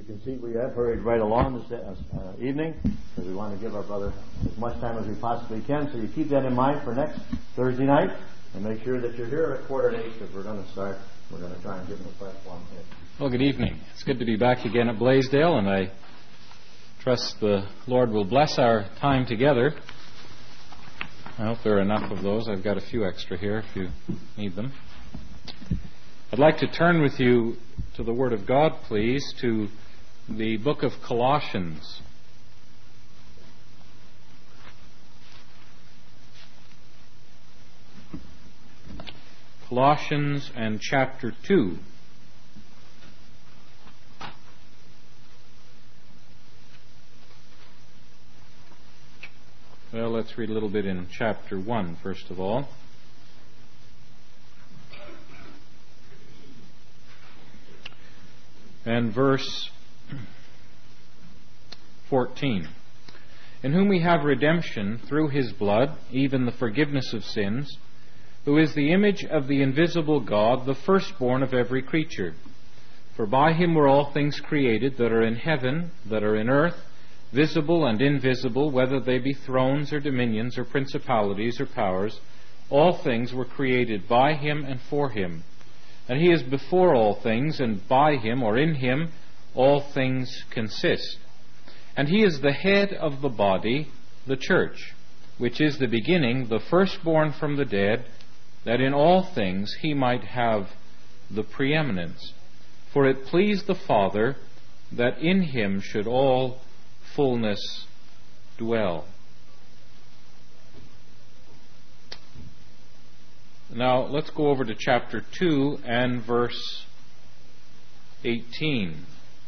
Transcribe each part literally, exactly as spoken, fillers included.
You can see we have hurried right along this uh, evening because we want to give our brother as much time as we possibly can. So you keep that in mind for next Thursday night and make sure that you're here at quarter to eight because we're going to start. We're going to try and give him a platform here. Well, good evening. It's good to be back again at Blaisdell, and I trust the Lord will bless our time together. I hope there are enough of those. I've got a few extra here if you need them. I'd like to turn with you to the Word of God, please, to the book of Colossians. Colossians and chapter two. Well, let's read a little bit in chapter one, first of all. And verse fourteen. In whom we have redemption through His blood, even the forgiveness of sins, who is the image of the invisible God, the firstborn of every creature. For by Him were all things created that are in heaven, that are in earth, visible and invisible, whether they be thrones or dominions or principalities or powers. All things were created by Him and for Him. And He is before all things, and by Him or in Him all things consist. And He is the head of the body, the church, which is the beginning, the firstborn from the dead, that in all things He might have the preeminence. For it pleased the Father that in Him should all fullness dwell. Now, let's go over to chapter two and verse eighteen.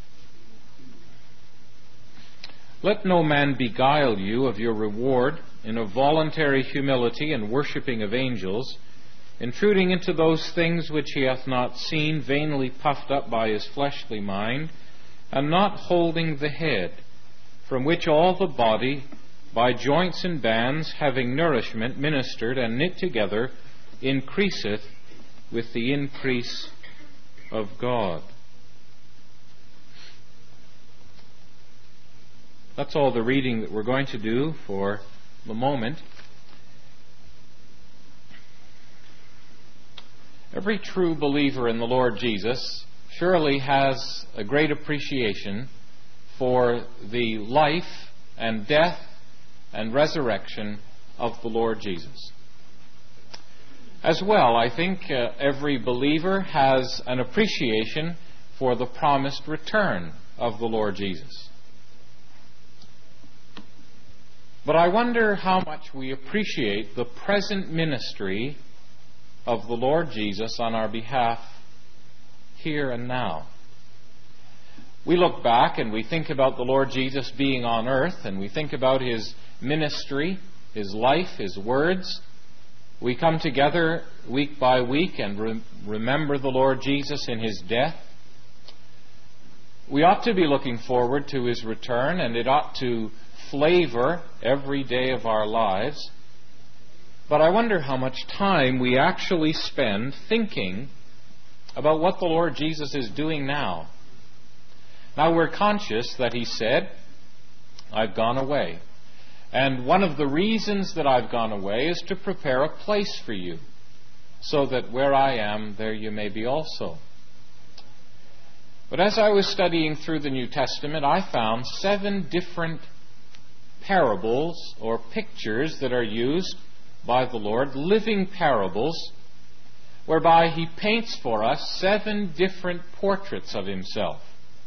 Let no man beguile you of your reward in a voluntary humility and worshipping of angels, intruding into those things which he hath not seen, vainly puffed up by his fleshly mind, and not holding the head, from which all the body, by joints and bands, having nourishment ministered and knit together, increaseth with the increase of God. That's all the reading that we're going to do for the moment. Every true believer in the Lord Jesus surely has a great appreciation for the life and death and resurrection of the Lord Jesus. As well, I think uh, every believer has an appreciation for the promised return of the Lord Jesus. But I wonder how much we appreciate the present ministry of the Lord Jesus on our behalf here and now. We look back and we think about the Lord Jesus being on earth, and we think about His ministry, His life, His words. We come together week by week and re- remember the Lord Jesus in His death. We ought to be looking forward to His return, and it ought to flavor every day of our lives. But I wonder how much time we actually spend thinking about what the Lord Jesus is doing now. Now, we're conscious that He said, I've gone away. And one of the reasons that I've gone away is to prepare a place for you, so that where I am, there you may be also. But as I was studying through the New Testament, I found seven different parables or pictures that are used by the Lord, living parables, whereby He paints for us seven different portraits of Himself.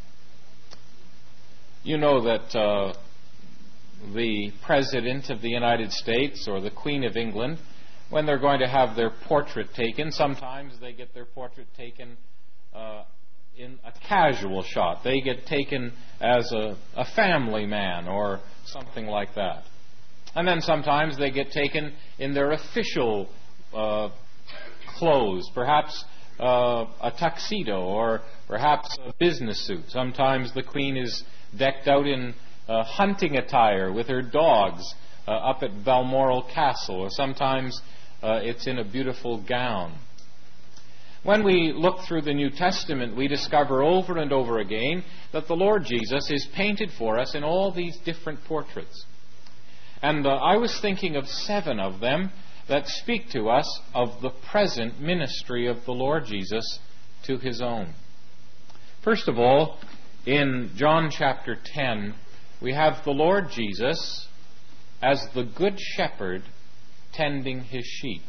You know that uh, the President of the United States or the Queen of England, when they're going to have their portrait taken, sometimes they get their portrait taken uh, in a casual shot. They get taken as a, a family man or something like that. And then sometimes they get taken in their official uh, clothes, perhaps uh, a tuxedo or perhaps a business suit. Sometimes the Queen is decked out in uh, hunting attire with her dogs uh, up at Balmoral Castle, or sometimes uh, it's in a beautiful gown. When we look through the New Testament, we discover over and over again that the Lord Jesus is painted for us in all these different portraits. And uh, I was thinking of seven of them that speak to us of the present ministry of the Lord Jesus to His own. First of all, in John chapter ten, we have the Lord Jesus as the Good Shepherd tending His sheep.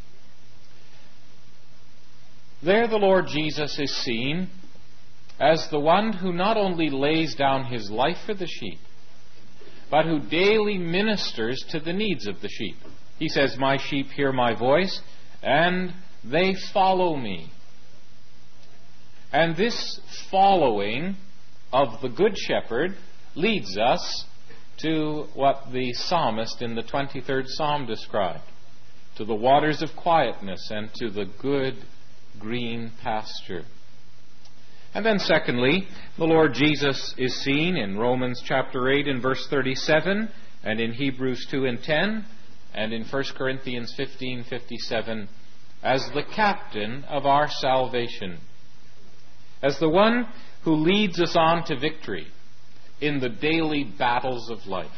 There the Lord Jesus is seen as the one who not only lays down His life for the sheep, but who daily ministers to the needs of the sheep. He says, "My sheep hear my voice, and they follow me." And this following of the Good Shepherd leads us to what the psalmist in the twenty-third Psalm described, to the waters of quietness and to the good green pasture. And then secondly, the Lord Jesus is seen in Romans chapter eight and verse thirty-seven, and in Hebrews two and ten, and in First Corinthians fifteen fifty-seven, as the captain of our salvation, as the one who leads us on to victory in the daily battles of life.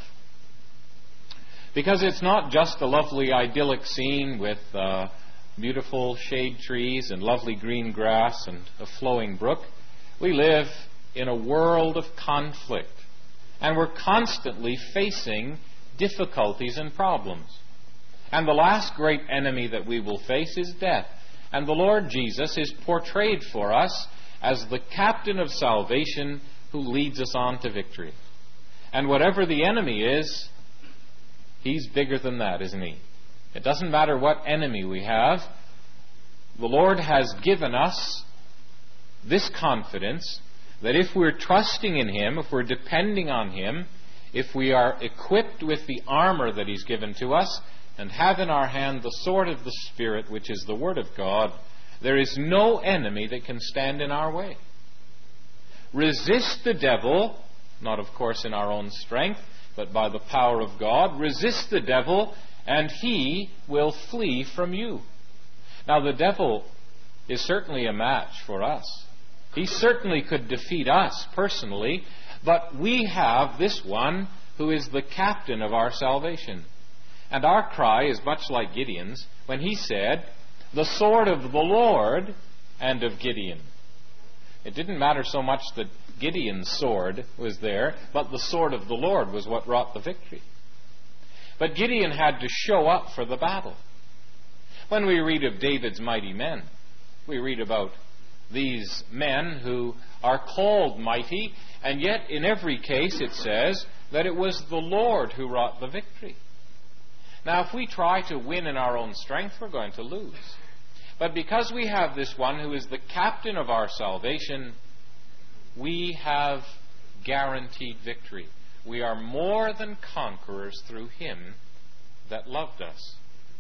Because it's not just a lovely idyllic scene with uh, beautiful shade trees and lovely green grass and a flowing brook. We live in a world of conflict, and we're constantly facing difficulties and problems. And the last great enemy that we will face is death. And the Lord Jesus is portrayed for us as the captain of salvation who leads us on to victory. And whatever the enemy is, He's bigger than that, isn't He? It doesn't matter what enemy we have. The Lord has given us this confidence that if we're trusting in Him, if we're depending on Him, if we are equipped with the armor that He's given to us, and have in our hand the sword of the Spirit, which is the Word of God, there is no enemy that can stand in our way. Resist the devil, not of course in our own strength, but by the power of God. Resist the devil, and he will flee from you. Now, the devil is certainly a match for us. He certainly could defeat us personally, but we have this one who is the captain of our salvation. And our cry is much like Gideon's when he said, "The sword of the Lord and of Gideon." It didn't matter so much that Gideon's sword was there, but the sword of the Lord was what wrought the victory. But Gideon had to show up for the battle. When we read of David's mighty men, we read about these men who are called mighty, and yet in every case it says that it was the Lord who wrought the victory. Now, if we try to win in our own strength, we're going to lose. But because we have this one who is the captain of our salvation, we have guaranteed victory. We are more than conquerors through Him that loved us.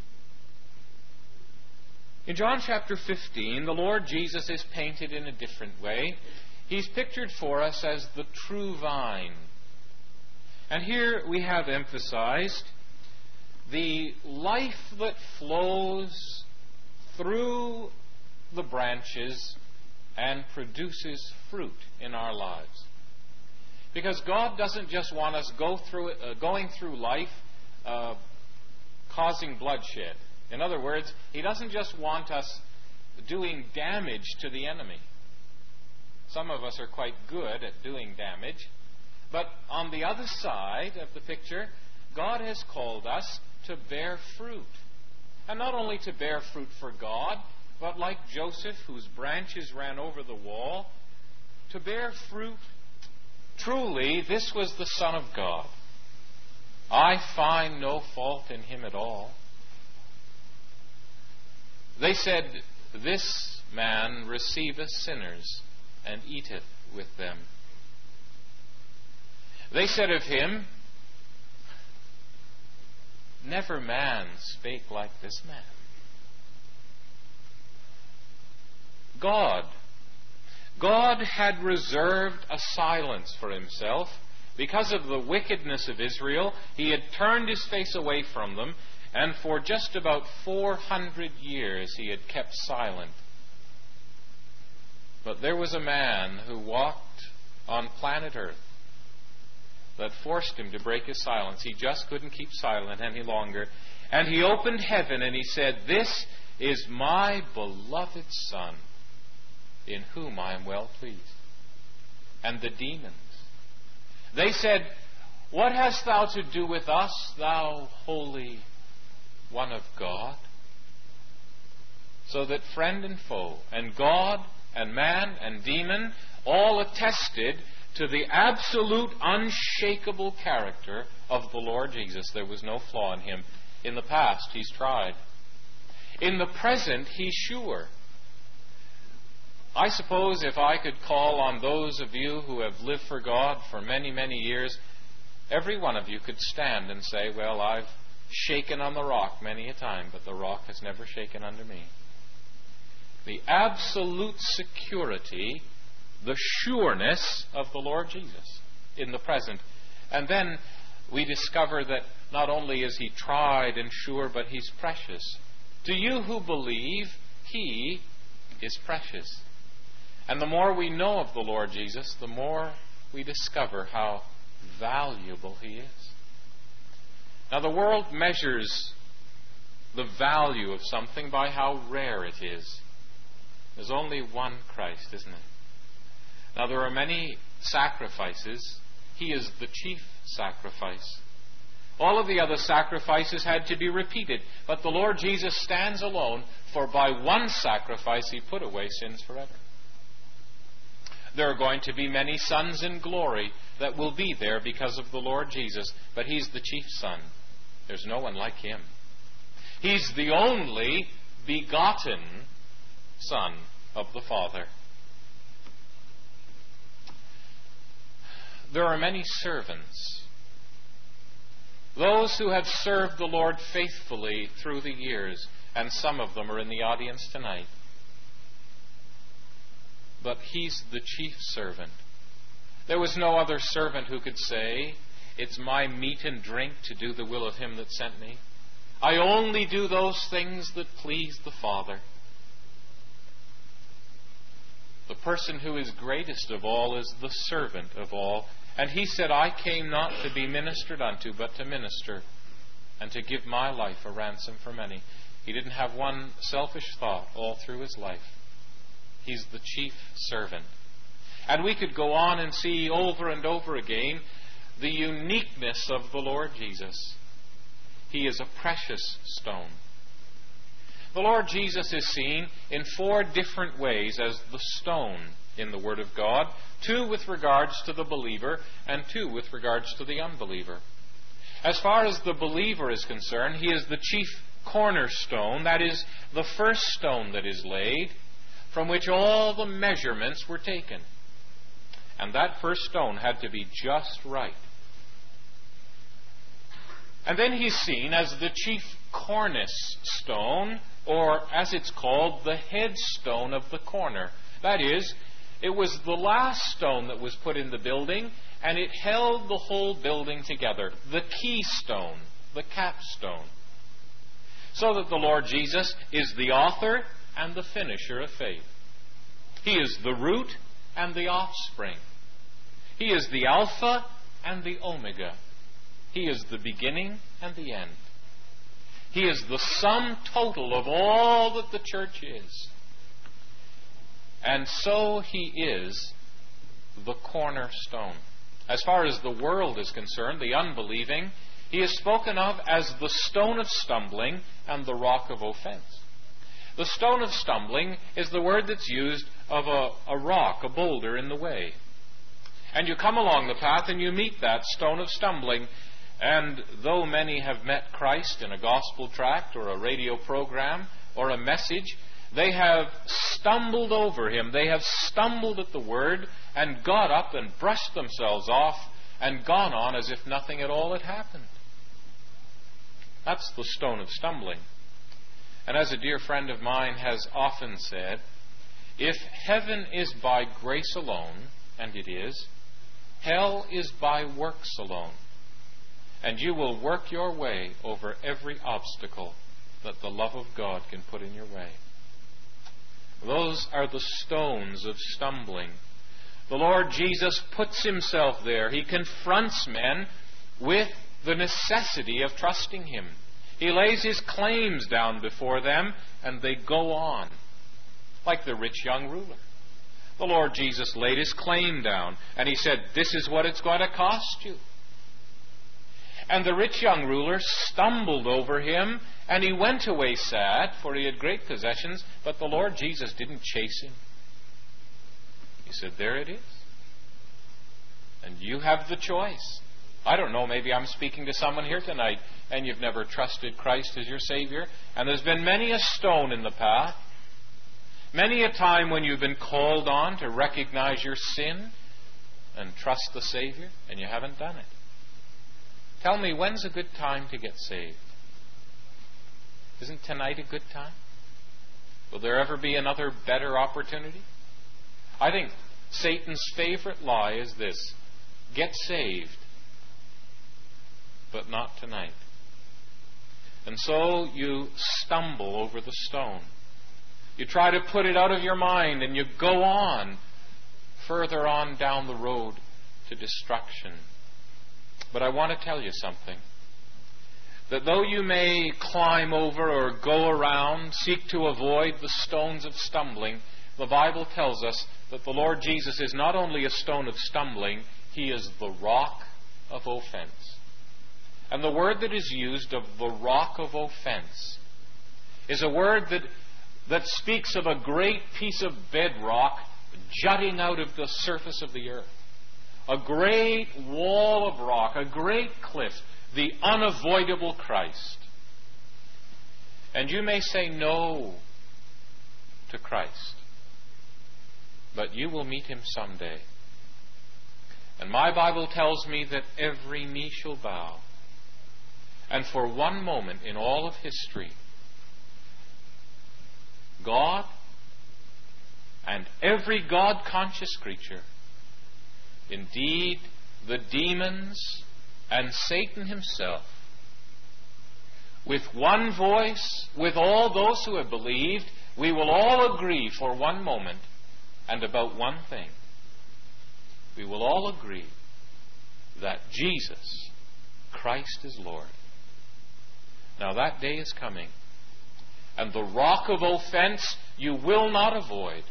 In John chapter fifteen, the Lord Jesus is painted in a different way. He's pictured for us as the true vine. And here we have emphasized the life that flows through the branches and produces fruit in our lives. Because God doesn't just want us go through it, uh, going through life uh, causing bloodshed. In other words, He doesn't just want us doing damage to the enemy. Some of us are quite good at doing damage. But on the other side of the picture, God has called us to bear fruit. And not only to bear fruit for God, but like Joseph, whose branches ran over the wall, to bear fruit. Truly, this was the Son of God. I find no fault in Him at all. They said, "This man receiveth sinners, and eateth with them." They said of Him, "Never man spake like this man." God. God had reserved a silence for Himself. Because of the wickedness of Israel, He had turned His face away from them, and for just about four hundred years He had kept silent. But there was a man who walked on planet Earth that forced him to break his silence. He just couldn't keep silent any longer. And he opened heaven and he said, "This is my beloved Son, in whom I am well pleased." And the demons, they said, "What hast thou to do with us, thou Holy One of God?" So that friend and foe, and God and man and demon, all attested to the absolute unshakable character of the Lord Jesus. There was no flaw in him. In the past, he's tried. In the present, he's sure. I suppose if I could call on those of you who have lived for God for many, many years, every one of you could stand and say, "Well, I've shaken on the rock many a time, but the rock has never shaken under me." The absolute security, the sureness of the Lord Jesus in the present. And then we discover that not only is he tried and sure, but he's precious. To you who believe, he is precious. And the more we know of the Lord Jesus, the more we discover how valuable he is. Now, the world measures the value of something by how rare it is. There's only one Christ, isn't it? Now, there are many sacrifices. He is the chief sacrifice. All of the other sacrifices had to be repeated, but the Lord Jesus stands alone, for by one sacrifice he put away sins forever. There are going to be many sons in glory that will be there because of the Lord Jesus, but he's the chief son. There's no one like him. He's the only begotten Son of the Father. There are many servants, those who have served the Lord faithfully through the years, and some of them are in the audience tonight. But he's the chief servant. There was no other servant who could say, "It's my meat and drink to do the will of him that sent me. I only do those things that please the Father." The person who is greatest of all is the servant of all. And he said, "I came not to be ministered unto, but to minister, and to give my life a ransom for many." He didn't have one selfish thought all through his life. He's the chief servant. And we could go on and see over and over again the uniqueness of the Lord Jesus. He is a precious stone. The Lord Jesus is seen in four different ways as the stone in the Word of God. Two with regards to the believer, and two with regards to the unbeliever. As far as the believer is concerned, he is the chief cornerstone. That is, the first stone that is laid, from which all the measurements were taken. And that first stone had to be just right. And then he's seen as the chief cornice stone, or as it's called, the headstone of the corner. That is, it was the last stone that was put in the building, and it held the whole building together. The keystone, the capstone. So that the Lord Jesus is the author and the finisher of faith. He is the root and the offspring. He is the Alpha and the Omega. He is the beginning and the end. He is the sum total of all that the church is. And so he is the cornerstone. As far as the world is concerned, the unbelieving, he is spoken of as the stone of stumbling and the rock of offense. The stone of stumbling is the word that's used of a, a rock, a boulder in the way. And you come along the path and you meet that stone of stumbling. And though many have met Christ in a gospel tract or a radio program or a message, they have stumbled over him. They have stumbled at the word and got up and brushed themselves off and gone on as if nothing at all had happened. That's the stone of stumbling. And as a dear friend of mine has often said, if heaven is by grace alone, and it is, hell is by works alone. And you will work your way over every obstacle that the love of God can put in your way. Those are the stones of stumbling. The Lord Jesus puts himself there. He confronts men with the necessity of trusting him. He lays his claims down before them, and they go on, like the rich young ruler. The Lord Jesus laid his claim down, and he said, this is what it's going to cost you. And the rich young ruler stumbled over him, and he went away sad, for he had great possessions, but the Lord Jesus didn't chase him. He said, there it is. And you have the choice. I don't know, maybe I'm speaking to someone here tonight, and you've never trusted Christ as your Savior, and there's been many a stone in the path, many a time when you've been called on to recognize your sin and trust the Savior, and you haven't done it. Tell me, when's a good time to get saved? Isn't tonight a good time? Will there ever be another better opportunity? I think Satan's favorite lie is this: get saved, but not tonight. And so you stumble over the stone. You try to put it out of your mind, and you go on, further on down the road to destruction. But I want to tell you something. That though you may climb over or go around, seek to avoid the stones of stumbling, the Bible tells us that the Lord Jesus is not only a stone of stumbling, he is the rock of offense. And the word that is used of the rock of offense is a word that, that speaks of a great piece of bedrock jutting out of the surface of the earth. A great wall of rock, a great cliff, the unavoidable Christ. And you may say no to Christ, but you will meet him someday. And my Bible tells me that every knee shall bow. And for one moment in all of history, God and every God-conscious creature, indeed the demons and Satan himself, with one voice, with all those who have believed, we will all agree for one moment and about one thing. We will all agree that Jesus Christ is Lord. Now that day is coming, and the rock of offense you will not avoid.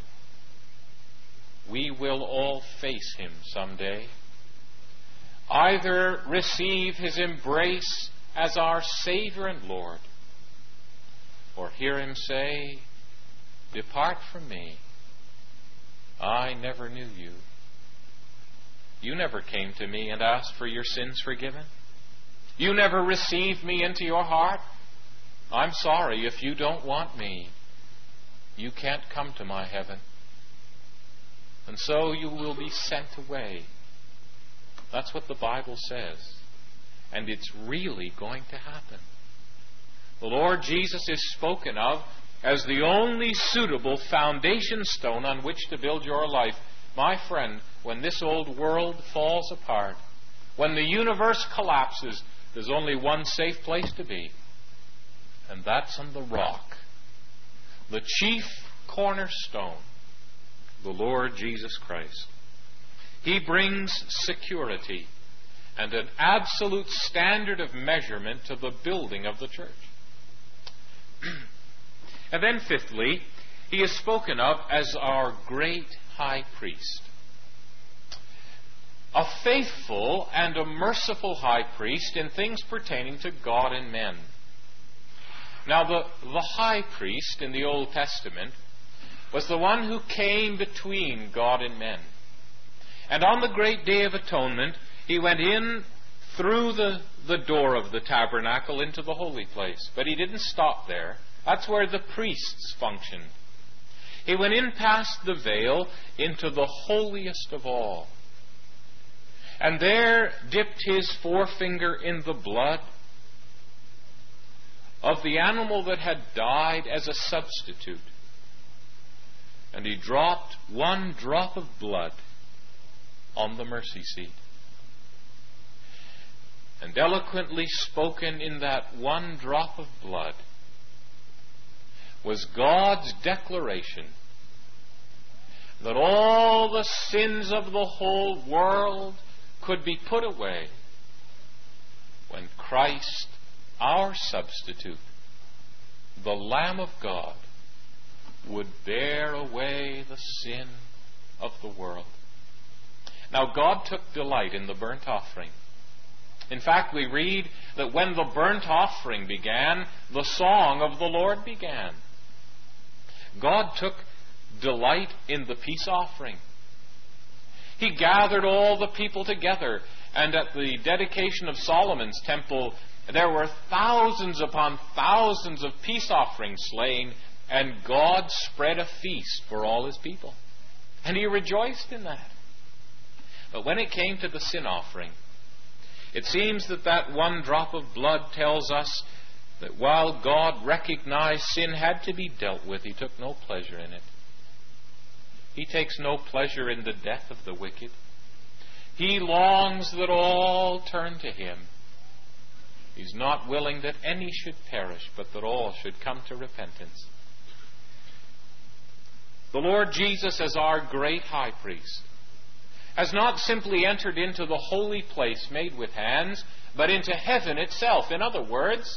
We will all face him someday. Either receive his embrace as our Savior and Lord, or hear him say, "Depart from me, I never knew you." You never came to me and asked for your sins forgiven. You never received me into your heart. I'm sorry, if you don't want me, you can't come to my heaven. And so you will be sent away. That's what the Bible says. And it's really going to happen. The Lord Jesus is spoken of as the only suitable foundation stone on which to build your life. My friend, when this old world falls apart, when the universe collapses, there's only one safe place to be, and that's on the rock, the chief cornerstone, the Lord Jesus Christ. He brings security and an absolute standard of measurement to the building of the church. And then fifthly, he is spoken of as our great high priest. A faithful and a merciful high priest in things pertaining to God and men. Now, the, the high priest in the Old Testament was the one who came between God and men. And on the great day of atonement, he went in through the, the door of the tabernacle into the holy place. But he didn't stop there. That's where the priests functioned. He went in past the veil into the holiest of all. And there dipped his forefinger in the blood of the animal that had died as a substitute. And he dropped one drop of blood on the mercy seat. And eloquently spoken in that one drop of blood was God's declaration that all the sins of the whole world could be put away when Christ, our substitute, the Lamb of God, would bear away the sin of the world. Now, God took delight in the burnt offering. In fact, we read that when the burnt offering began, the song of the Lord began. God took delight in the peace offering. He gathered all the people together, and at the dedication of Solomon's temple, there were thousands upon thousands of peace offerings slain, and God spread a feast for all His people. And He rejoiced in that. But when it came to the sin offering, it seems that that one drop of blood tells us that while God recognized sin had to be dealt with, He took no pleasure in it. He takes no pleasure in the death of the wicked. He longs that all turn to Him. He's not willing that any should perish, but that all should come to repentance. The Lord Jesus, as our great high priest, has not simply entered into the holy place made with hands, but into heaven itself. In other words,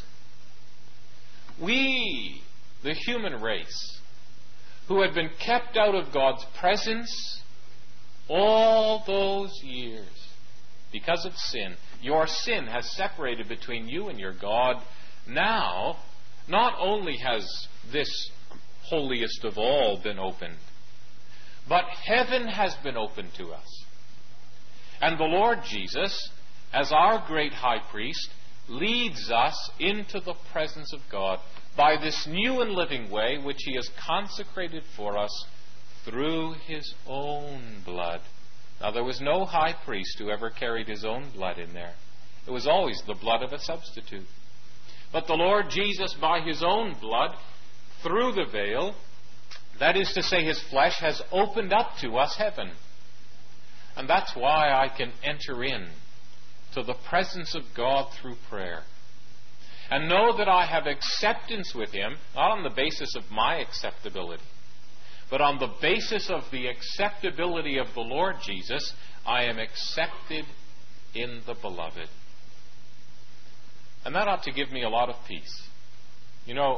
we, the human race, who had been kept out of God's presence all those years because of sin, your sin has separated between you and your God. Now, not only has this holiest of all been opened, but heaven has been opened to us. And the Lord Jesus, as our great high priest, leads us into the presence of God by this new and living way which He has consecrated for us through His own blood. Now, there was no high priest who ever carried his own blood in there. It was always the blood of a substitute. But the Lord Jesus, by His own blood, through the veil, that is to say, His flesh, has opened up to us heaven. And that's why I can enter in to the presence of God through prayer and know that I have acceptance with Him, not on the basis of my acceptability, but on the basis of the acceptability of the Lord Jesus. I am accepted in the Beloved. And that ought to give me a lot of peace. You know,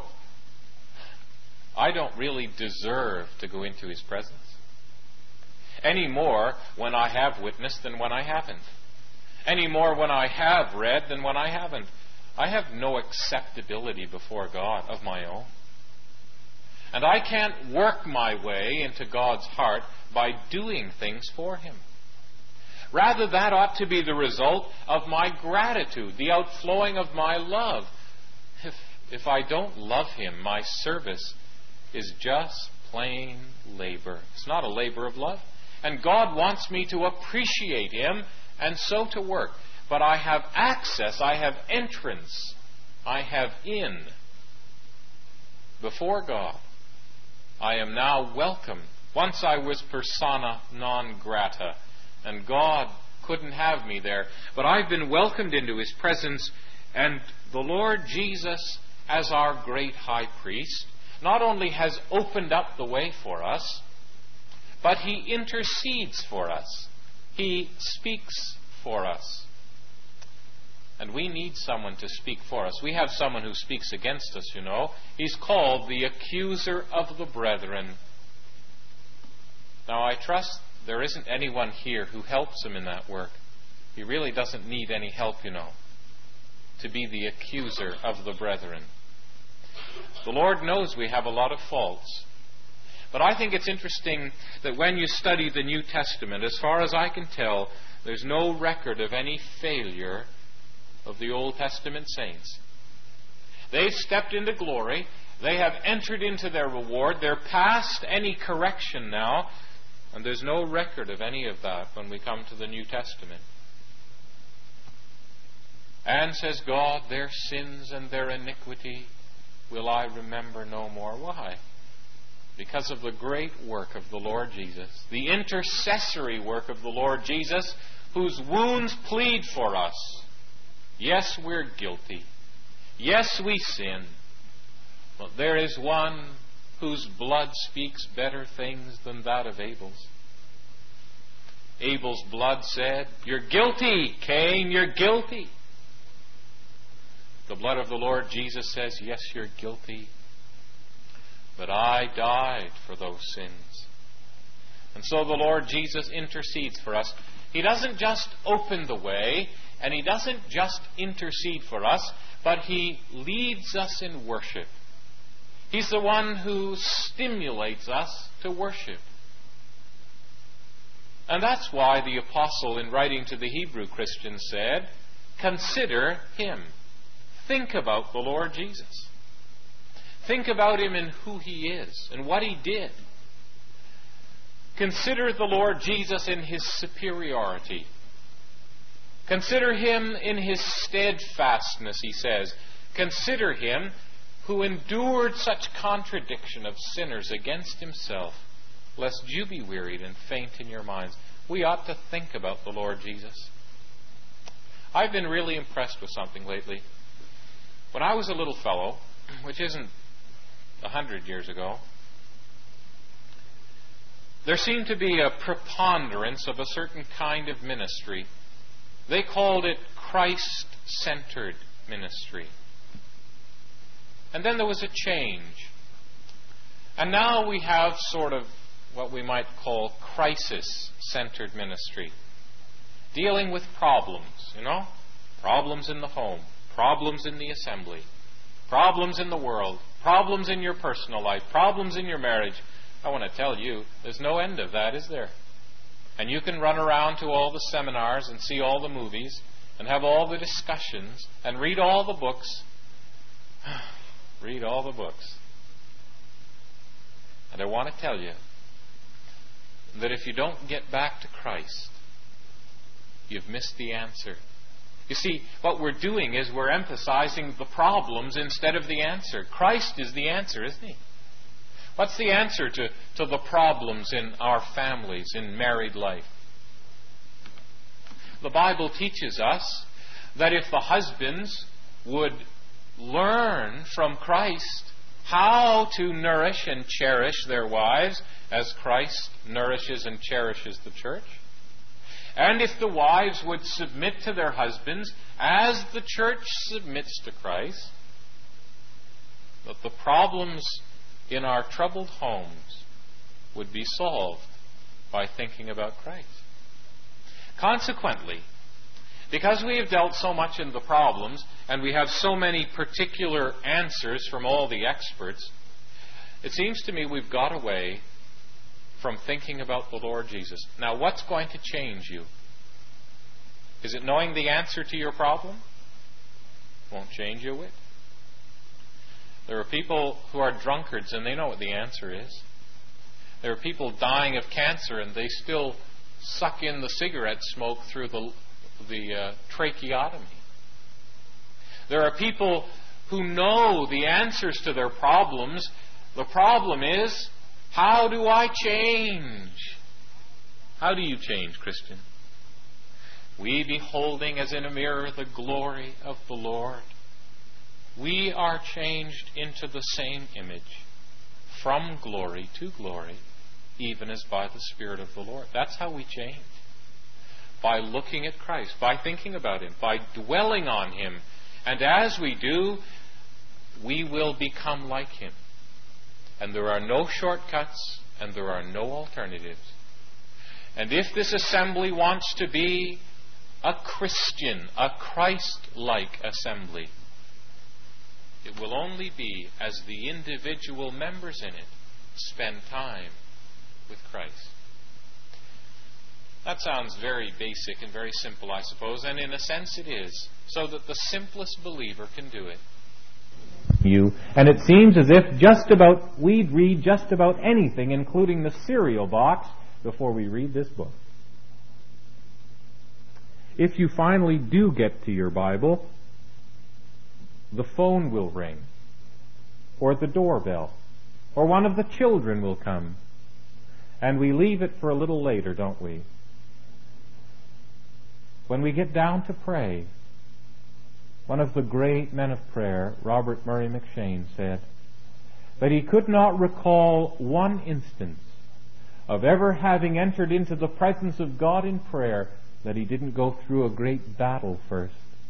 I don't really deserve to go into His presence any more when I have witnessed than when I haven't. Any more when I have read than when I haven't. I have no acceptability before God of my own. And I can't work my way into God's heart by doing things for Him. Rather, that ought to be the result of my gratitude, the outflowing of my love. If, if I don't love Him, my service is just plain labor. It's not a labor of love. And God wants me to appreciate Him and so to work. But I have access, I have entrance, I have in before God. I am now welcome. Once I was persona non grata, and God couldn't have me there. But I've been welcomed into His presence, and the Lord Jesus, as our great high priest, not only has opened up the way for us, but He intercedes for us. He speaks for us. And we need someone to speak for us. We have someone who speaks against us, you know. He's called the accuser of the brethren. Now, I trust there isn't anyone here who helps him in that work. He really doesn't need any help, you know, to be the accuser of the brethren. The Lord knows we have a lot of faults. But I think it's interesting that when you study the New Testament, as far as I can tell, there's no record of any failure of the Old Testament saints. They've stepped into glory. They have entered into their reward. They're past any correction now. And there's no record of any of that when we come to the New Testament. And says God, their sins and their iniquity will I remember no more. Why? Because of the great work of the Lord Jesus, the intercessory work of the Lord Jesus, whose wounds plead for us. Yes, we're guilty. Yes, we sin. But there is one whose blood speaks better things than that of Abel's. Abel's blood said, "You're guilty, Cain, you're guilty." The blood of the Lord Jesus says, "Yes, you're guilty, but I died for those sins." And so the Lord Jesus intercedes for us. He doesn't just open the way, and He doesn't just intercede for us, but He leads us in worship. He's the one who stimulates us to worship. And that's why the apostle, in writing to the Hebrew Christians, said, "Consider Him." Think about the Lord Jesus. Think about Him and who He is and what He did. Consider the Lord Jesus in His superiority. Consider Him in His steadfastness, he says. Consider Him who endured such contradiction of sinners against Himself, lest you be wearied and faint in your minds. We ought to think about the Lord Jesus. I've been really impressed with something lately. When I was a little fellow, which isn't a hundred years ago, there seemed to be a preponderance of a certain kind of ministry. They called it Christ-centered ministry. And then there was a change. And now we have sort of what we might call crisis-centered ministry. Dealing with problems, you know? Problems in the home, problems in the assembly, problems in the world, problems in your personal life, problems in your marriage. I want to tell you, there's no end of that, is there? And you can run around to all the seminars and see all the movies and have all the discussions and read all the books. Read all the books. And I want to tell you that if you don't get back to Christ, you've missed the answer. You see, what we're doing is we're emphasizing the problems instead of the answer. Christ is the answer, isn't He? What's the answer to, to the problems in our families, in married life? The Bible teaches us that if the husbands would learn from Christ how to nourish and cherish their wives as Christ nourishes and cherishes the church, and if the wives would submit to their husbands as the church submits to Christ, that the problems in our troubled homes would be solved by thinking about Christ. Consequently, because we have dealt so much in the problems and we have so many particular answers from all the experts, it seems to me we've got away from thinking about the Lord Jesus. Now, what's going to change you? Is it knowing the answer to your problem? Won't change you a whit. There are people who are drunkards and they know what the answer is. There are people dying of cancer and they still suck in the cigarette smoke through the, the uh, tracheotomy. There are people who know the answers to their problems. The problem is, how do I change? How do you change, Christian? We beholding as in a mirror the glory of the Lord. We are changed into the same image, from glory to glory, even as by the Spirit of the Lord. That's how we change. By looking at Christ, by thinking about Him, by dwelling on Him. And as we do, we will become like Him. And there are no shortcuts, and there are no alternatives. And if this assembly wants to be a Christian, a Christ-like assembly, it will only be as the individual members in it spend time with Christ. That sounds very basic and very simple, I suppose, and in a sense it is, so that the simplest believer can do it. You, and it seems as if just about we'd read just about anything, including the cereal box, before we read this book. If you finally do get to your Bible, the phone will ring, or the doorbell, or one of the children will come, and we leave it for a little later, don't we? When we get down to pray, one of the great men of prayer, Robert Murray McCheyne, said, that he could not recall one instance of ever having entered into the presence of God in prayer that he didn't go through a great battle first.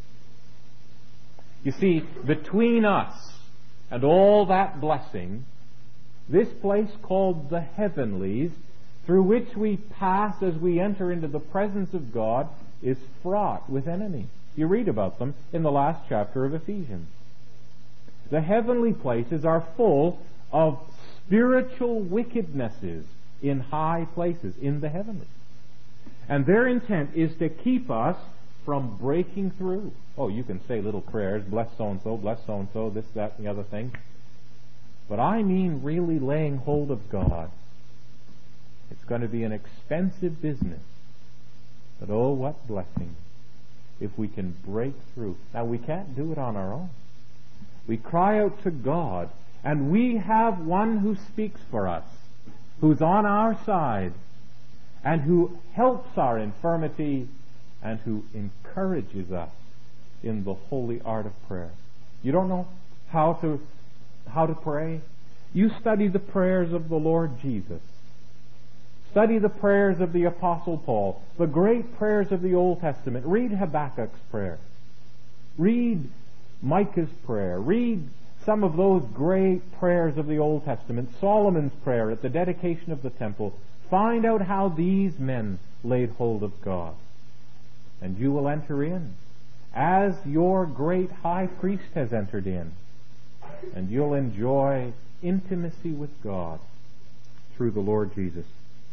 You see, between us and all that blessing, this place called the heavenlies, through which we pass as we enter into the presence of God, is fraught with enemies. You read about them in the last chapter of Ephesians. The heavenly places are full of spiritual wickednesses in high places, in the heavenlies. And their intent is to keep us from breaking through. Oh, you can say little prayers, bless so-and-so, bless so-and-so, this, that, and the other thing. But I mean really laying hold of God. It's going to be an expensive business. But oh, what blessing if we can break through. Now, we can't do it on our own. We cry out to God, and we have one who speaks for us, who's on our side, and who helps our infirmity, and who encourages us in the holy art of prayer. You don't know how to how to pray? You study the prayers of the Lord Jesus. Study the prayers of the Apostle Paul, the great prayers of the Old Testament. Read Habakkuk's prayer. Read Micah's prayer. Read some of those great prayers of the Old Testament. Solomon's prayer at the dedication of the temple. Find out how these men laid hold of God. And you will enter in, as your great high priest has entered in. And you'll enjoy intimacy with God through the Lord Jesus.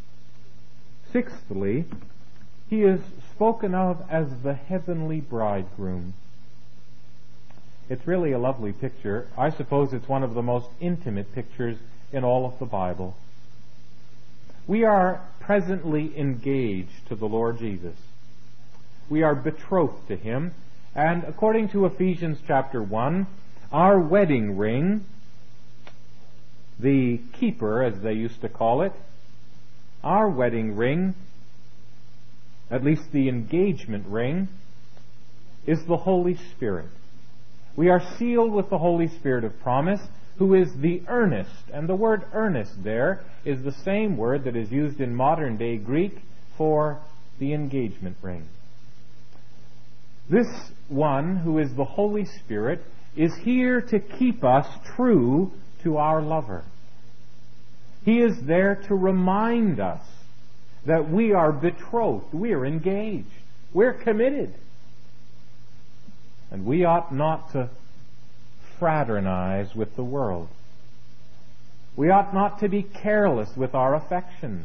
Sixthly, he is spoken of as the heavenly bridegroom. It's really a lovely picture. I suppose it's one of the most intimate pictures in all of the Bible. We are presently engaged to the Lord Jesus. We are betrothed to Him, and according to Ephesians chapter one, our wedding ring, the keeper, as they used to call it, our wedding ring, at least the engagement ring, is the Holy Spirit. We are sealed with the Holy Spirit of promise, who is the earnest. And the word earnest there is the same word that is used in modern day Greek for the engagement ring. This one, who is the Holy Spirit, is here to keep us true to our lover. He is there to remind us that we are betrothed, we are engaged, we're committed. And we ought not to fraternize with the world. We ought not to be careless with our affections.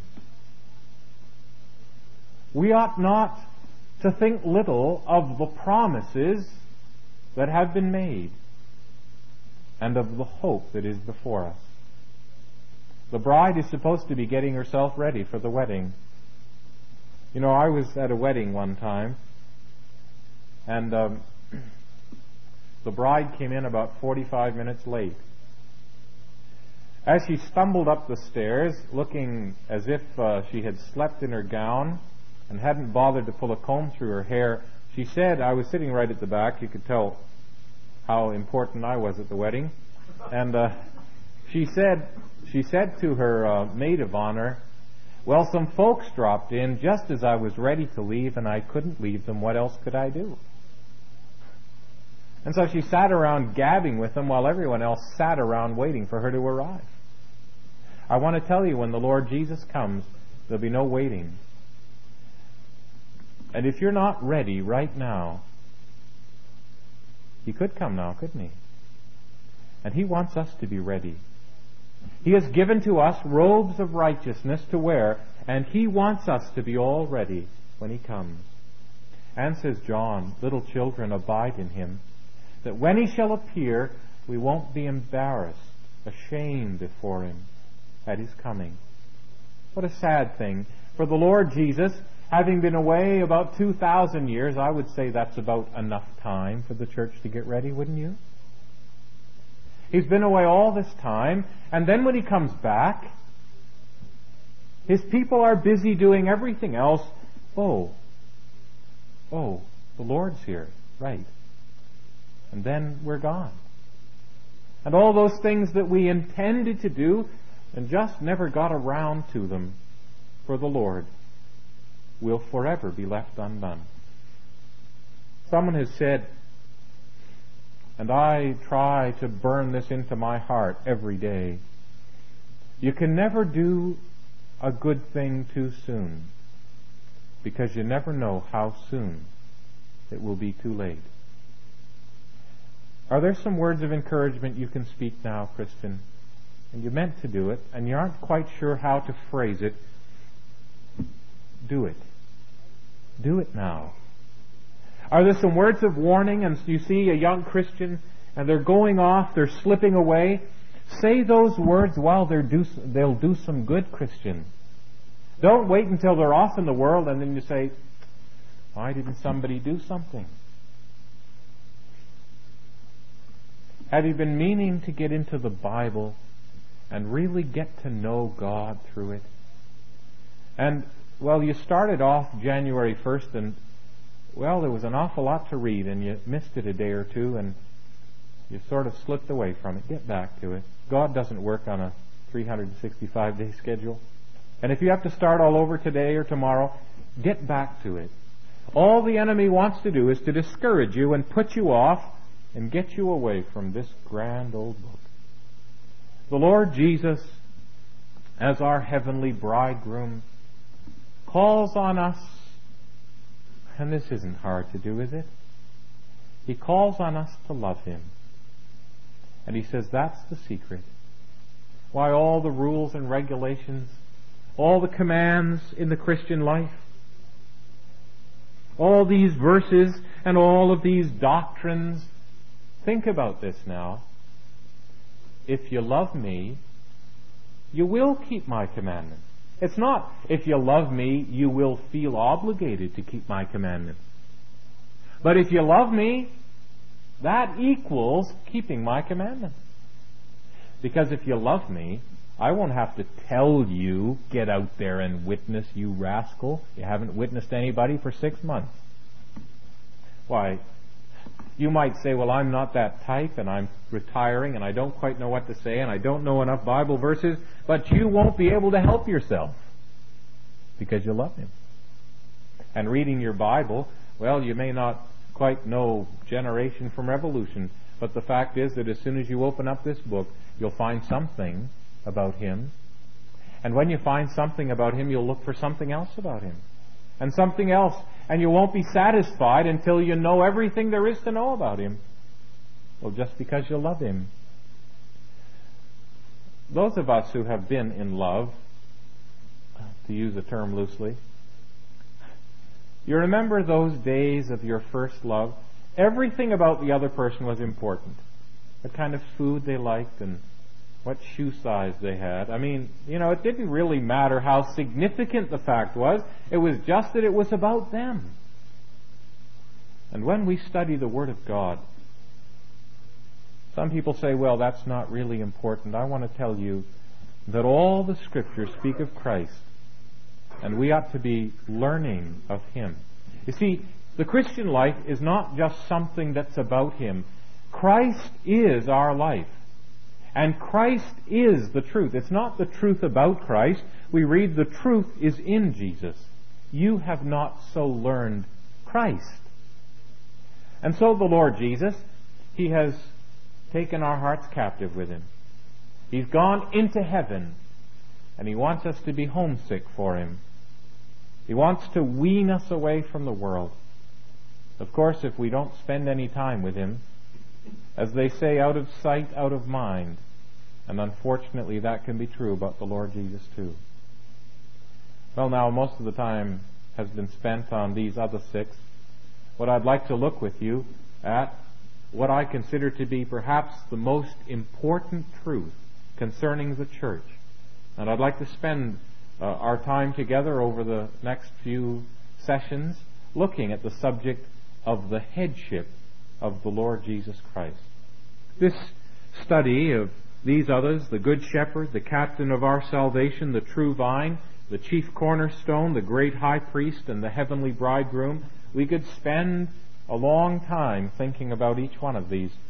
We ought not to think little of the promises that have been made and of the hope that is before us. The bride is supposed to be getting herself ready for the wedding. You know, I was at a wedding one time, and um, the bride came in about forty-five minutes late. As she stumbled up the stairs, looking as if uh, she had slept in her gown and hadn't bothered to pull a comb through her hair, she said, I was sitting right at the back, you could tell how important I was at the wedding, and uh, she said, she said to her uh, maid of honor, well, some folks dropped in just as I was ready to leave, and I couldn't leave them. What else could I do? And so she sat around gabbing with them while everyone else sat around waiting for her to arrive. I want to tell you, when the Lord Jesus comes, there'll be no waiting. And if you're not ready right now, He could come now, couldn't He? And He wants us to be ready. He has given to us robes of righteousness to wear, and He wants us to be all ready when He comes. And says John, little children, abide in Him, that when He shall appear, we won't be embarrassed, ashamed before Him at His coming. What a sad thing. For the Lord Jesus, having been away about two thousand years, I would say that's about enough time for the church to get ready, wouldn't you? He's been away all this time, and then when He comes back, His people are busy doing everything else. Oh, oh, the Lord's here, right. And then we're gone. and all those things that we intended to do and just never got around to them for the Lord will forever be left undone. Someone has said, and I try to burn this into my heart every day, you can never do a good thing too soon, because you never know how soon it will be too late. Are there some words of encouragement you can speak now, Christian? And you meant to do it, and you aren't quite sure how to phrase it. Do it. Do it now. Are there some words of warning, and you see a young Christian, and they're going off, they're slipping away? Say those words while they're do, they'll do some good, Christian. Don't wait until they're off in the world, and then you say, why didn't somebody do something? Have you been meaning to get into the Bible and really get to know God through it? And, well, you started off January first, and, well, there was an awful lot to read, and you missed it a day or two, and you sort of slipped away from it. Get back to it. God doesn't work on a three hundred sixty-five day schedule. And if you have to start all over today or tomorrow, get back to it. All the enemy wants to do is to discourage you and put you off and get you away from this grand old book. The Lord Jesus, as our heavenly bridegroom, calls on us, and this isn't hard to do, is it? He calls on us to love Him. And He says that's the secret. Why all the rules and regulations, all the commands in the Christian life, all these verses and all of these doctrines. Think about this now. If you love me, you will keep my commandments. It's not, if you love me, you will feel obligated to keep my commandments. But if you love me, that equals keeping my commandments. Because if you love me, I won't have to tell you, get out there and witness, you rascal. You haven't witnessed anybody for six months. Why, you might say, well, I'm not that type, and I'm retiring, and I don't quite know what to say, and I don't know enough Bible verses, but you won't be able to help yourself because you love Him. And reading your Bible, well, you may not quite know generation from revolution, but the fact is that as soon as you open up this book, you'll find something about Him. And when you find something about Him, you'll look for something else about Him. And something else. And you won't be satisfied until you know everything there is to know about Him. Well, just because you love Him. Those of us who have been in love, to use a term loosely, you remember those days of your first love? Everything about the other person was important. What kind of food they liked and what shoe size they had. I mean, you know, it didn't really matter how significant the fact was. It was just that it was about them. And when we study the Word of God, some people say, well, that's not really important. I want to tell you that all the Scriptures speak of Christ, and we ought to be learning of Him. You see, the Christian life is not just something that's about Him. Christ is our life. And Christ is the truth. It's not the truth about Christ. We read the truth is in Jesus. You have not so learned Christ. And so the Lord Jesus, He has taken our hearts captive with Him. He's gone into heaven, and He wants us to be homesick for Him. He wants to wean us away from the world. Of course, if we don't spend any time with Him, as they say, out of sight, out of mind. And unfortunately, that can be true about the Lord Jesus too. Well, now, most of the time has been spent on these other six. What I'd like to look with you at, what I consider to be perhaps the most important truth concerning the church. And I'd like to spend uh, our time together over the next few sessions looking at the subject of the headship of the Lord Jesus Christ. This study of these others, the Good Shepherd, the Captain of our salvation, the true vine, the chief cornerstone, the great high priest, and the heavenly bridegroom, we could spend a long time thinking about each one of these.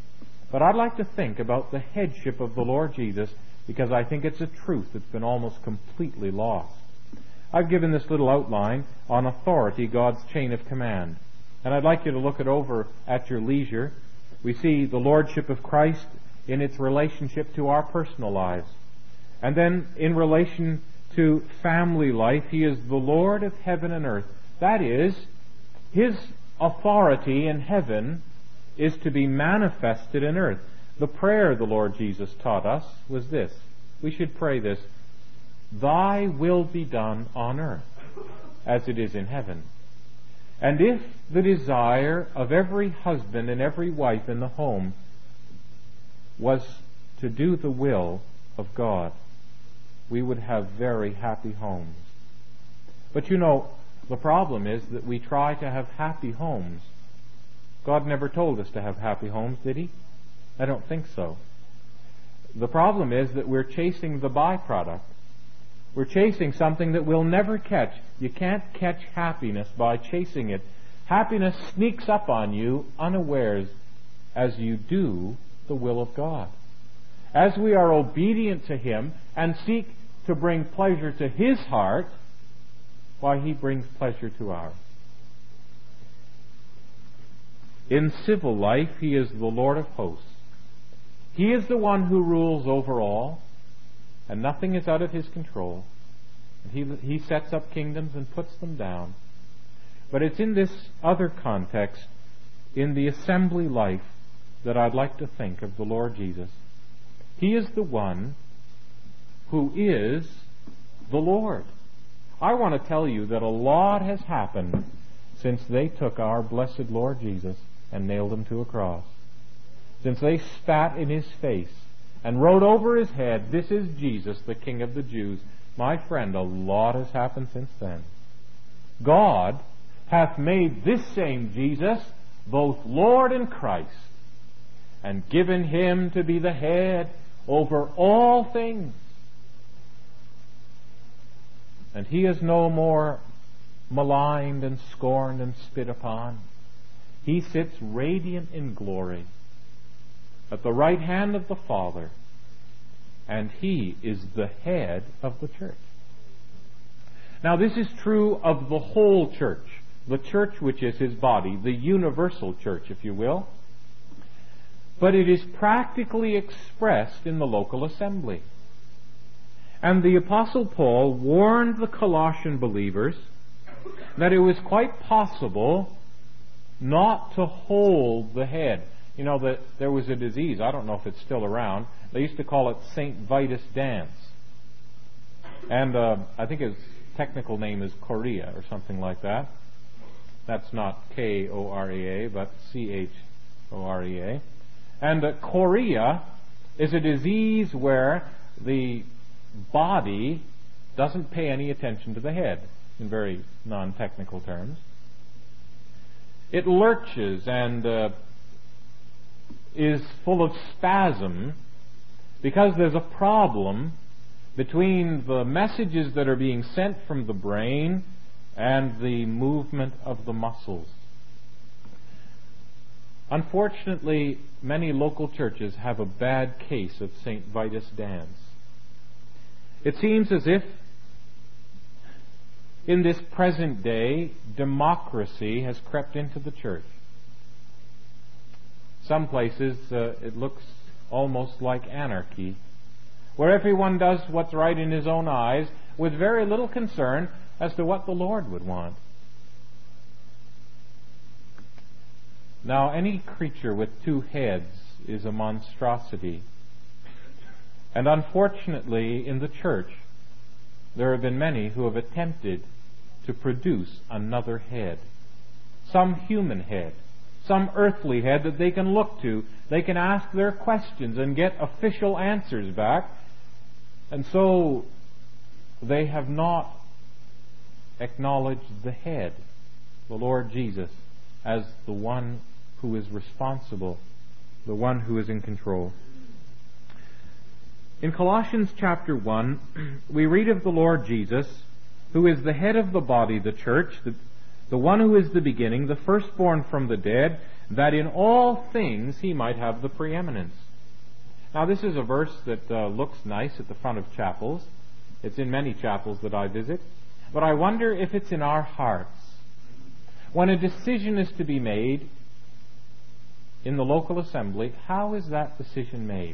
But I'd like to think about the headship of the Lord Jesus, because I think it's a truth that's been almost completely lost. I've given this little outline on authority, God's chain of command. And I'd like you to look it over at your leisure. We see the lordship of Christ in its relationship to our personal lives. And then in relation to family life, He is the Lord of heaven and earth. That is, His authority in heaven is to be manifested in earth. The prayer the Lord Jesus taught us was this. We should pray this: Thy will be done on earth as it is in heaven. And if the desire of every husband and every wife in the home was to do the will of God, we would have very happy homes. But you know, the problem is that we try to have happy homes. God never told us to have happy homes, did He? I don't think so. The problem is that we're chasing the byproduct. We're chasing something that we'll never catch. You can't catch happiness by chasing it. Happiness sneaks up on you unawares as you do the will of God. As we are obedient to Him and seek to bring pleasure to His heart, why, He brings pleasure to ours. In civil life, He is the Lord of hosts. He is the one who rules over all, and nothing is out of His control. And he, he sets up kingdoms and puts them down. But it's in this other context, in the assembly life, that I'd like to think of the Lord Jesus. He is the one who is the Lord. I want to tell you that a lot has happened since they took our blessed Lord Jesus and nailed Him to a cross. Since they spat in His face and wrote over His head, "This is Jesus, the King of the Jews." My friend, a lot has happened since then. God hath made this same Jesus both Lord and Christ, and given Him to be the head over all things. And He is no more maligned and scorned and spit upon. He sits radiant in glory at the right hand of the Father, and He is the head of the church. Now, this is true of the whole church, the church which is His body, the universal church, if you will. But it is practically expressed in the local assembly. And the Apostle Paul warned the Colossian believers that it was quite possible not to hold the head. You know, that there was a disease, I don't know if it's still around, they used to call it Saint Vitus dance. And uh, I think its technical name is chorea or something like that. That's not K O R E A, but C H O R E A. And uh, chorea is a disease where the body doesn't pay any attention to the head, in very non-technical terms. It lurches and uh, is full of spasm because there's a problem between the messages that are being sent from the brain and the movement of the muscles. Unfortunately, many local churches have a bad case of Saint Vitus dance. It seems as if in this present day, democracy has crept into the church. Some places uh, it looks almost like anarchy, where everyone does what's right in his own eyes with very little concern as to what the Lord would want. Now, any creature with two heads is a monstrosity. And unfortunately, in the church, there have been many who have attempted to produce another head. Some human head, some earthly head that they can look to. They can ask their questions and get official answers back. And so they have not acknowledged the head, the Lord Jesus, as the one who is responsible, the one who is in control. In Colossians chapter one, we read of the Lord Jesus, who is the head of the body, the church, the, the one who is the beginning, the firstborn from the dead, that in all things he might have the preeminence. Now, this is a verse that uh, looks nice at the front of chapels. It's in many chapels that I visit. But I wonder if it's in our hearts. When a decision is to be made in the local assembly, how is that decision made?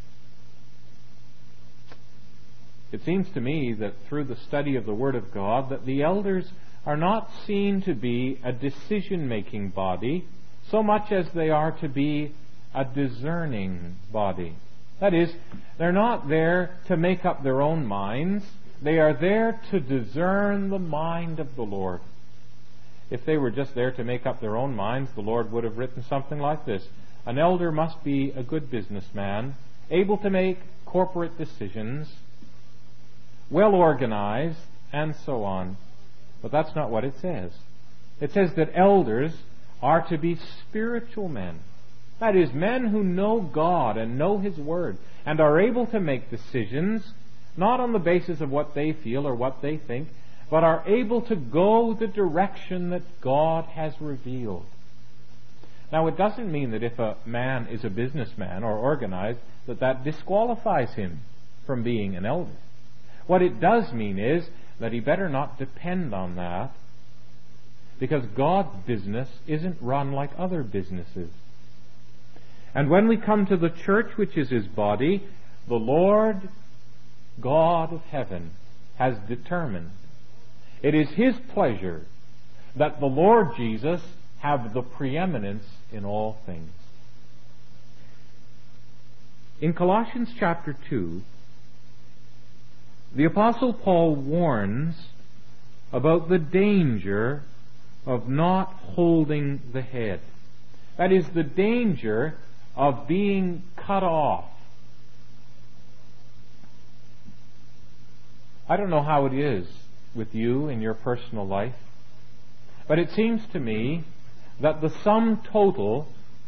It seems to me that through the study of the Word of God, that the elders are not seen to be a decision-making body so much as they are to be a discerning body. That is, they're not there to make up their own minds. They are there to discern the mind of the Lord. If they were just there to make up their own minds, the Lord would have written something like this: an elder must be a good businessman, able to make corporate decisions, well organized, and so on. But that's not what it says. It says that elders are to be spiritual men. That is, men who know God and know His Word and are able to make decisions not on the basis of what they feel or what they think, but are able to go the direction that God has revealed. Now, it doesn't mean that if a man is a businessman or organized, that that disqualifies him from being an elder. What it does mean is that he better not depend on that, because God's business isn't run like other businesses. And when we come to the church, which is His body, the Lord God of heaven has determined it is His pleasure that the Lord Jesus have the preeminence in all things. In Colossians chapter two, the Apostle Paul warns about the danger of not holding the head. That is, the danger of being cut off. I don't know how it is with you in your personal life, but it seems to me that the sum total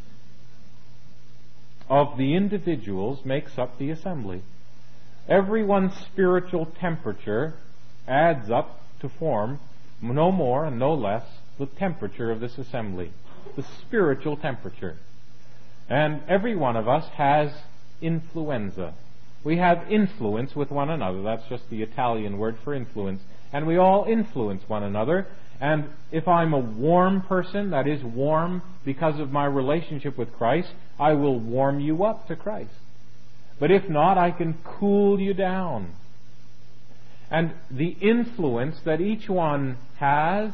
of the individuals makes up the assembly. Everyone's spiritual temperature adds up to form no more and no less the temperature of this assembly, the spiritual temperature. And every one of us has influenza. We have influence with one another. That's just the Italian word for influence. And we all influence one another. And if I'm a warm person, that is warm because of my relationship with Christ, I will warm you up to Christ. But if not, I can cool you down. And the influence that each one has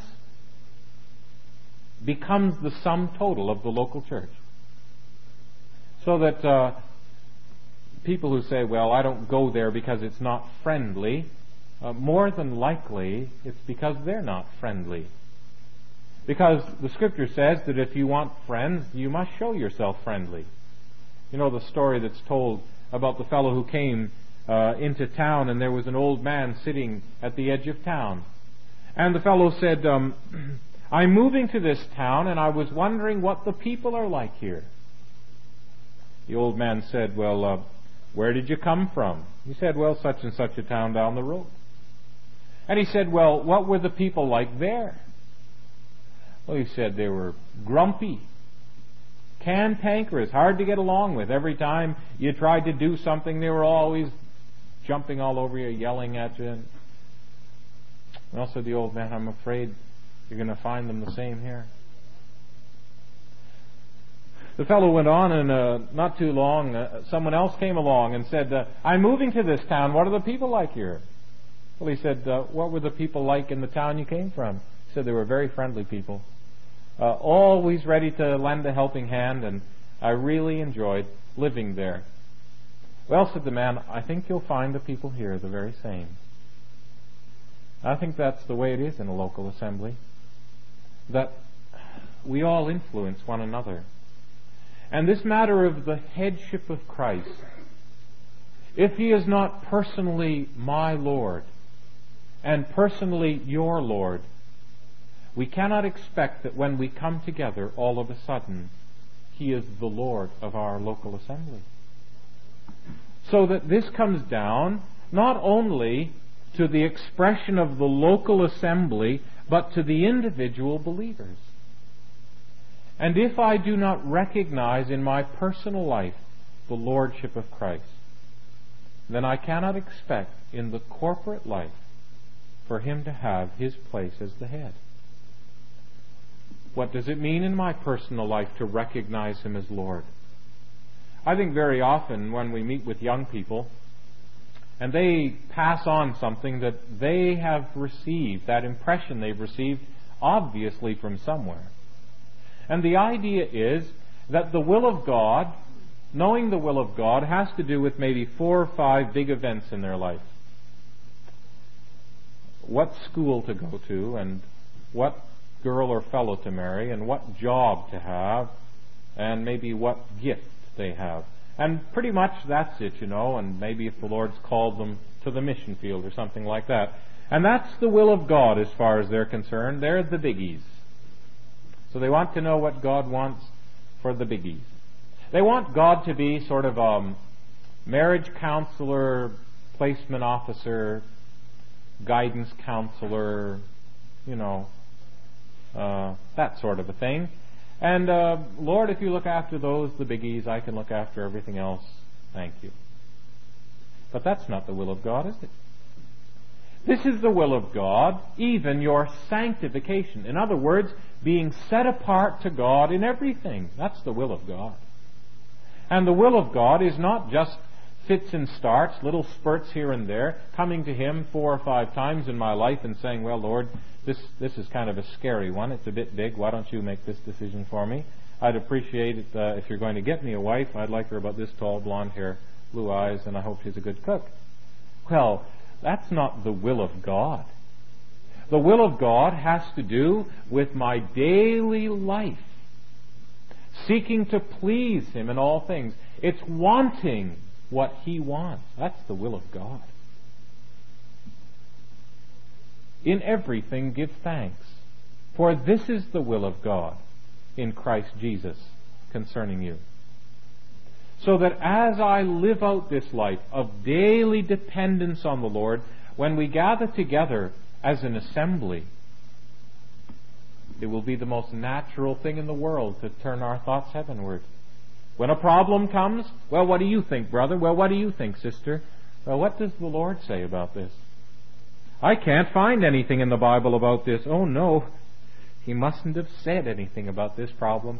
becomes the sum total of the local church. So that uh, people who say, well, I don't go there because it's not friendly, uh, more than likely it's because they're not friendly. Because the Scripture says that if you want friends, you must show yourself friendly. You know the story that's told about the fellow who came uh, into town, and there was an old man sitting at the edge of town. And the fellow said, um, I'm moving to this town, and I was wondering what the people are like here. The old man said, well, uh, where did you come from? He said, well, such and such a town down the road. And he said, well, what were the people like there? Well, he said they were grumpy, cantankerous, hard to get along with. Every time you tried to do something, they were always jumping all over you, yelling at you. Well, said the old man, I'm afraid you're going to find them the same here. The fellow went on, and uh, not too long, uh, someone else came along and said, uh, I'm moving to this town. What are the people like here? Well, he said, uh, what were the people like in the town you came from? He said they were very friendly people. Uh, always ready to lend a helping hand, and I really enjoyed living there. Well, said the man, I think you'll find the people here the very same. I think that's the way it is in a local assembly, that we all influence one another. And this matter of the headship of Christ, if He is not personally my Lord and personally your Lord, we cannot expect that when we come together all of a sudden He is the Lord of our local assembly. So that this comes down not only to the expression of the local assembly, but to the individual believers. And if I do not recognize in my personal life the lordship of Christ, then I cannot expect in the corporate life for Him to have His place as the head. What does it mean in my personal life to recognize Him as Lord? I think very often when we meet with young people and they pass on something that they have received, that impression they've received obviously from somewhere. And the idea is that the will of God, knowing the will of God, has to do with maybe four or five big events in their life. What school to go to, and what girl or fellow to marry, and what job to have, and maybe what gift they have. And pretty much that's it, you know, and maybe if the Lord's called them to the mission field or something like that. And that's the will of God as far as they're concerned. They're the biggies. So they want to know what God wants for the biggies. They want God to be sort of a marriage counselor, placement officer, guidance counselor, you know, uh, that sort of a thing. And, uh, Lord, if you look after those, the biggies, I can look after everything else. Thank you. But that's not the will of God, is it? This is the will of God, even your sanctification. In other words, being set apart to God in everything. That's the will of God. And the will of God is not just fits and starts, little spurts here and there, coming to Him four or five times in my life and saying, well, Lord, this this is kind of a scary one. It's a bit big. Why don't you make this decision for me? I'd appreciate it uh, if you're going to get me a wife. I'd like her about this tall, blonde hair, blue eyes, and I hope she's a good cook. Well, that's not the will of God. The will of God has to do with my daily life, seeking to please Him in all things. It's wanting what He wants. That's the will of God. In everything give thanks, for this is the will of God in Christ Jesus concerning you. So that as I live out this life of daily dependence on the Lord, when we gather together as an assembly, it will be the most natural thing in the world to turn our thoughts heavenward. When a problem comes, well, what do you think, brother? Well, what do you think, sister? Well, what does the Lord say about this? I can't find anything in the Bible about this. Oh, no, He mustn't have said anything about this problem.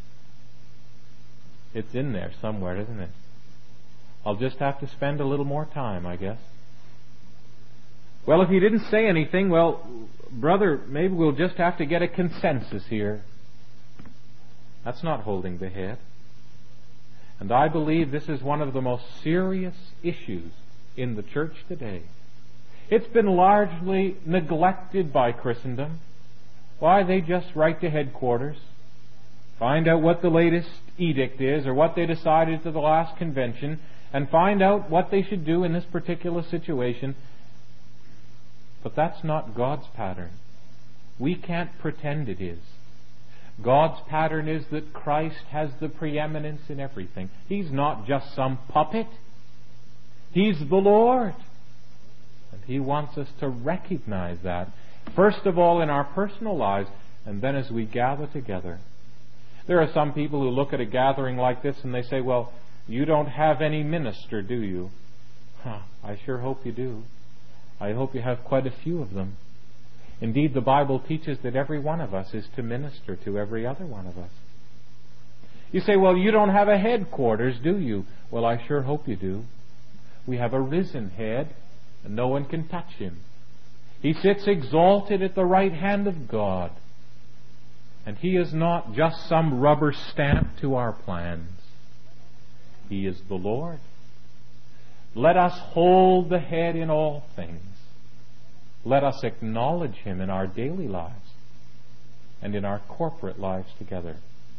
It's in there somewhere, isn't it? I'll just have to spend a little more time, I guess. Well, if He didn't say anything, well, brother, maybe we'll just have to get a consensus here. That's not holding the head. And I believe this is one of the most serious issues in the church today. It's been largely neglected by Christendom. Why, they just write to headquarters, find out what the latest edict is or what they decided to the last convention, and find out what they should do in this particular situation. But that's not God's pattern. We can't pretend it is. God's pattern is that Christ has the preeminence in everything. He's not just some puppet. He's the Lord. And He wants us to recognize that, first of all in our personal lives, and then as we gather together. There are some people who look at a gathering like this and they say, well, you don't have any minister, do you? Huh, I sure hope you do. I hope you have quite a few of them. Indeed, the Bible teaches that every one of us is to minister to every other one of us. You say, well, you don't have a headquarters, do you? Well, I sure hope you do. We have a risen head, and no one can touch Him. He sits exalted at the right hand of God. And He is not just some rubber stamp to our plans. He is the Lord. Let us hold the head in all things. Let us acknowledge Him in our daily lives and in our corporate lives together.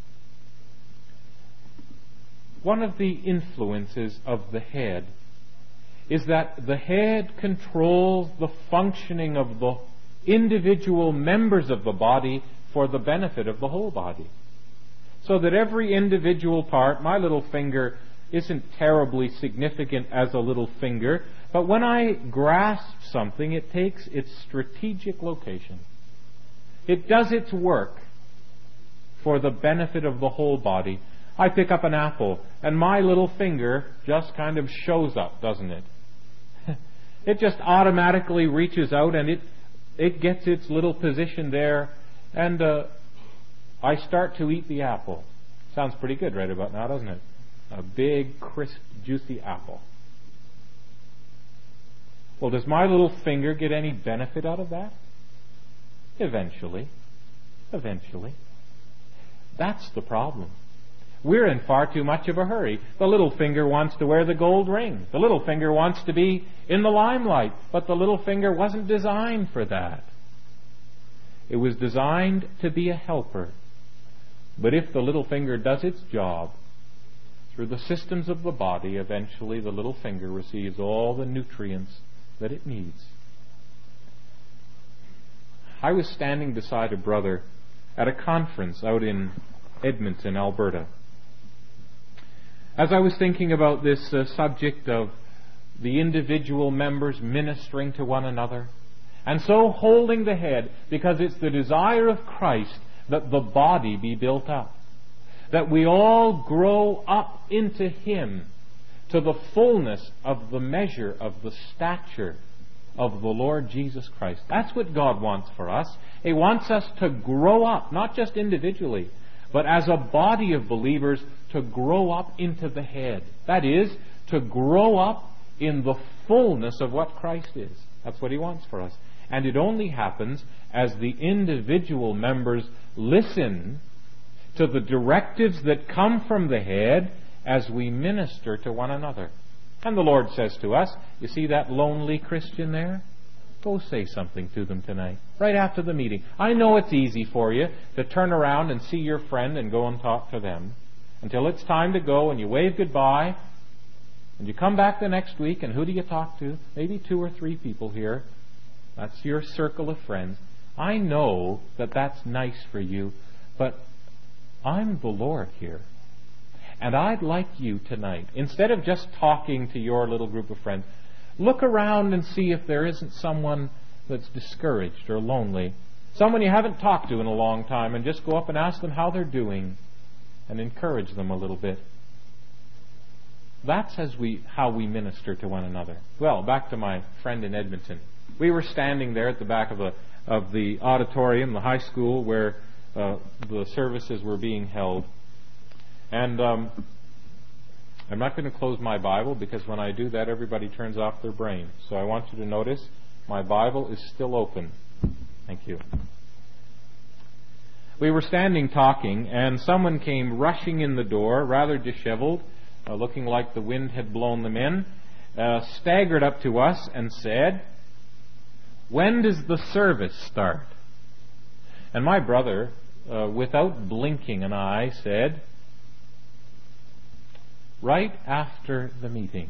One of the influences of the head is that the head controls the functioning of the individual members of the body for the benefit of the whole body. So that every individual part, my little finger isn't terribly significant as a little finger, but when I grasp something, it takes its strategic location. It does its work for the benefit of the whole body. I pick up an apple, and my little finger just kind of shows up, doesn't it? It just automatically reaches out, and it it gets its little position there, and uh, I start to eat the apple. Sounds pretty good right about now, doesn't it? A big, crisp, juicy apple. Well, does my little finger get any benefit out of that? Eventually. Eventually. That's the problem. We're in far too much of a hurry. The little finger wants to wear the gold ring. The little finger wants to be in the limelight. But the little finger wasn't designed for that. It was designed to be a helper. But if the little finger does its job, through the systems of the body, eventually the little finger receives all the nutrients that it needs. I was standing beside a brother at a conference out in Edmonton, Alberta. As I was thinking about this uh, subject of the individual members ministering to one another, and so holding the head, because it's the desire of Christ that the body be built up, that we all grow up into Him, to the fullness of the measure of the stature of the Lord Jesus Christ. That's what God wants for us. He wants us to grow up, not just individually, but as a body of believers, to grow up into the head. That is, to grow up in the fullness of what Christ is. That's what He wants for us. And it only happens as the individual members listen to the directives that come from the head as we minister to one another. And the Lord says to us, you see that lonely Christian there? Go say something to them tonight, right after the meeting. I know it's easy for you to turn around and see your friend and go and talk to them until it's time to go, and you wave goodbye, and you come back the next week, and who do you talk to? Maybe two or three people here. That's your circle of friends. I know that that's nice for you, but I'm the Lord here. And I'd like you tonight, instead of just talking to your little group of friends, look around and see if there isn't someone that's discouraged or lonely, someone you haven't talked to in a long time, and just go up and ask them how they're doing and encourage them a little bit. That's as we how we minister to one another. Well, back to my friend in Edmonton. We were standing there at the back of the of the auditorium, the high school, where uh, the services were being held. And um, I'm not going to close my Bible, because when I do that, everybody turns off their brain. So I want you to notice my Bible is still open. Thank you. We were standing talking, and someone came rushing in the door, rather disheveled, uh, looking like the wind had blown them in, uh, staggered up to us and said, "When does the service start?" And my brother, uh, without blinking an eye, said, "Right after the meeting."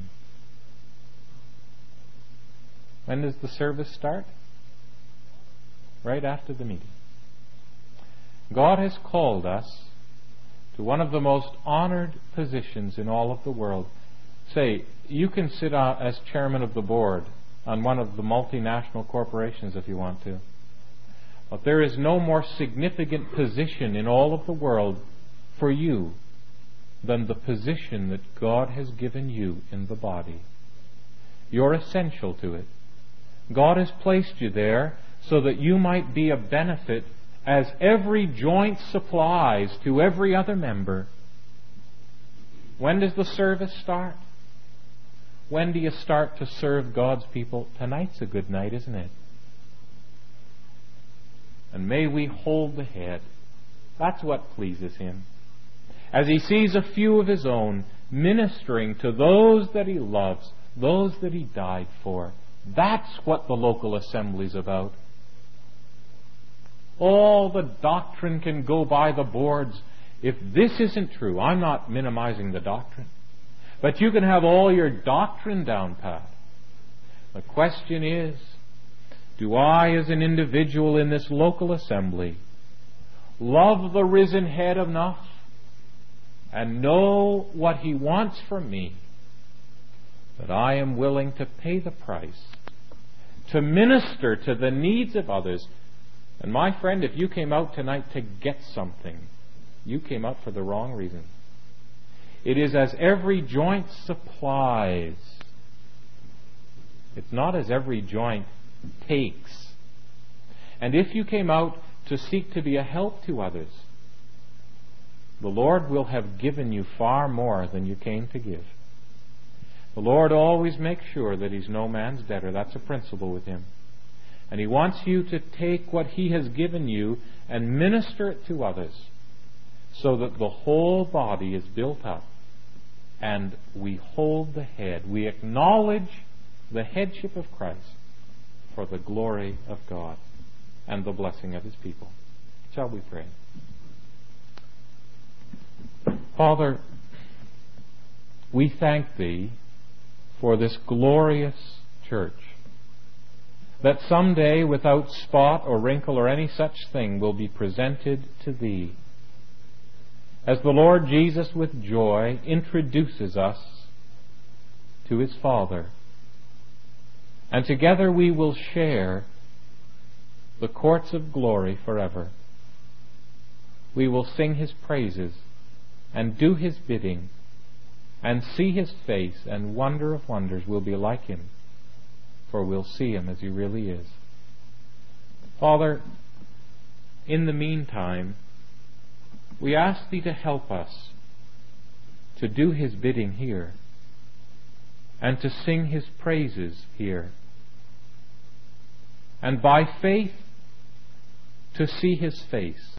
When does the service start? Right after the meeting. God has called us to one of the most honored positions in all of the world. Say, you can sit as chairman of the board on one of the multinational corporations if you want to. But there is no more significant position in all of the world for you than the position that God has given you in the body. You're essential to it. God has placed you there so that you might be a benefit as every joint supplies to every other member. When does the service start? When do you start to serve God's people? Tonight's a good night, isn't it? And may we hold the head. That's what pleases Him. As He sees a few of His own ministering to those that He loves, those that He died for. That's what the local assembly's about. All the doctrine can go by the boards. If this isn't true, I'm not minimizing the doctrine, but you can have all your doctrine down pat. The question is, do I, as an individual in this local assembly, love the risen head enough and know what He wants from me, that I am willing to pay the price, to minister to the needs of others? And my friend, if you came out tonight to get something, you came out for the wrong reason. It is as every joint supplies. It's not as every joint takes. And if you came out to seek to be a help to others, the Lord will have given you far more than you came to give. The Lord always makes sure that He's no man's debtor. That's a principle with Him. And He wants you to take what He has given you and minister it to others, so that the whole body is built up and we hold the head. We acknowledge the headship of Christ for the glory of God and the blessing of His people. Shall we pray? Father, we thank Thee for this glorious church, that someday, without spot or wrinkle or any such thing, will be presented to Thee, as the Lord Jesus with joy introduces us to His Father. And together we will share the courts of glory forever. We will sing His praises and do His bidding and see His face, and wonder of wonders, we'll be like Him, for we'll see Him as He really is. Father, in the meantime, we ask Thee to help us to do His bidding here and to sing His praises here, and by faith to see His face